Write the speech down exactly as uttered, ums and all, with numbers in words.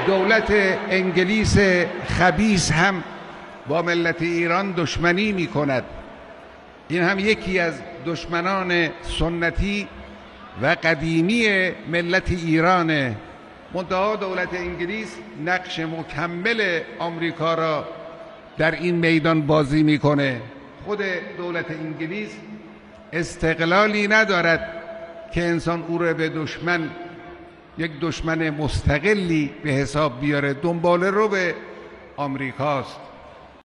دولت انگلیس خبیث هم با ملت ایران دشمنی می کند. این هم یکی از دشمنان سنتی و قدیمی ملت ایرانه. منتها دولت انگلیس نقش مکمل آمریکا را در این میدان بازی میکنه. خود دولت انگلیس استقلالی ندارد که انسان او را به دشمن، یک دشمن مستقلی به حساب بیاره. دنباله رو به آمریکاست.